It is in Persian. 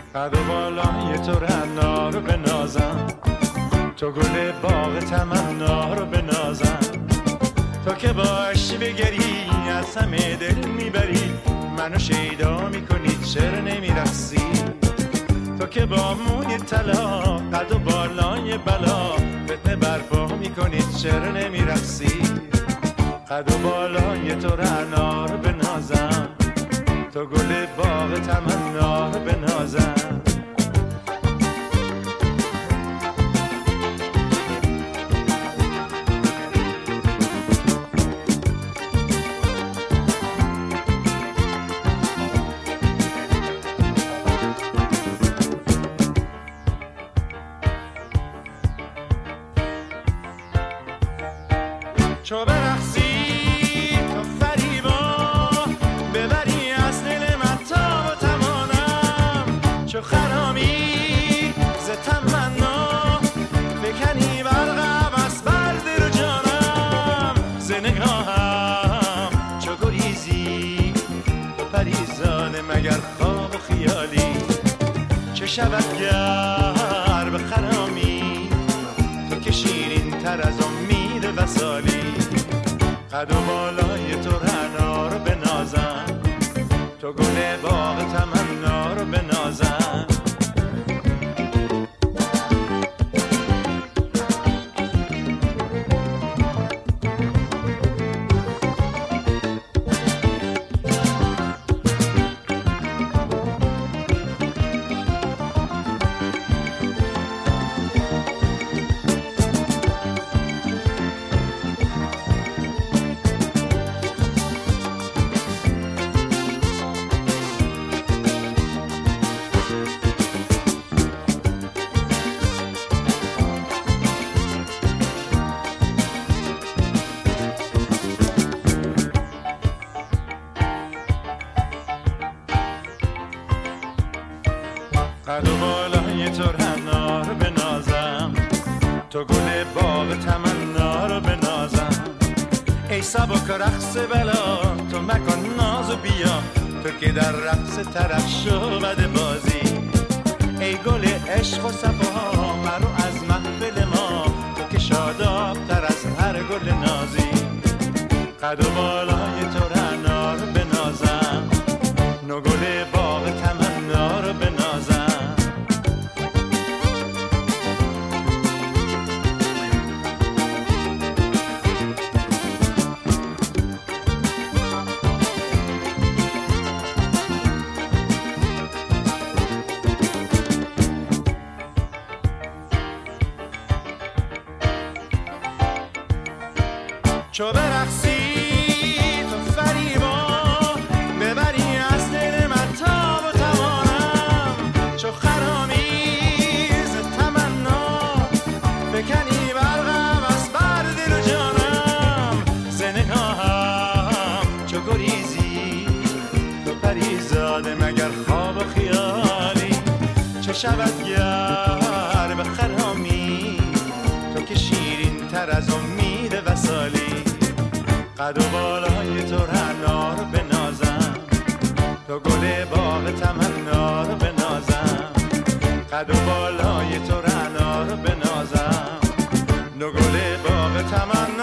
قد و بالای تو رعنا رو بنازم، تو گل باغ تمنا رو بنازم. تو که باش بگری از همه دل میبری، منو شیدا میکنی چرا نمیرقصی؟ تو که با موی طلا قد و بالای بلا فتنه برپا میکنی چرا نمیرقصی؟ قد و بالای تو رعنا رو بنازم، تو گل باغ تمنا رو بنازم. چو برقصی تو فریبا ببری از دل من تا و توانم، چو خرامی ز تمنا بکنی برقم از بر دل و جانم. ز نگاهم چو گریزی تو پریزاده مگر خواب و خیالی، چه شود گر به خرامی تو که شیرین تر از امید وصالی. قد و بالای تو رعنا رو بنازم، تو گل باغ تمنا رو بنازم. قد و بالای تو رعنا رو بنازم، تو گل باغ تمنا رو بنازم. ای سبک رقص بلا تو مکن ناز و بیا، تو که در رقص طرف شو بد بازی. ای گل عشق و صفا مرو از محفل ما، تو که شاداب تر از هر گل نازی. قد و بالای تو رعنا رو بنازم، نو گل باغ تمنا رو بنازم. چو برقصی تو فریبا ببری از دل من تا و توانم، چو خرامی ز تمنا بکنی برقم از بر دل و جانم. ز نگاهم چو گریزی تو پریزاده مگر خواب و خیالی، چه شود گر به خرامی تو که شیرین تر از امید وصالی. قد و بالای تو رعنا رو بنازم، تو گل باغ تمنا رو بنازم. قد و بالای تو رعنا رو بنازم، نو گل باغ تمنا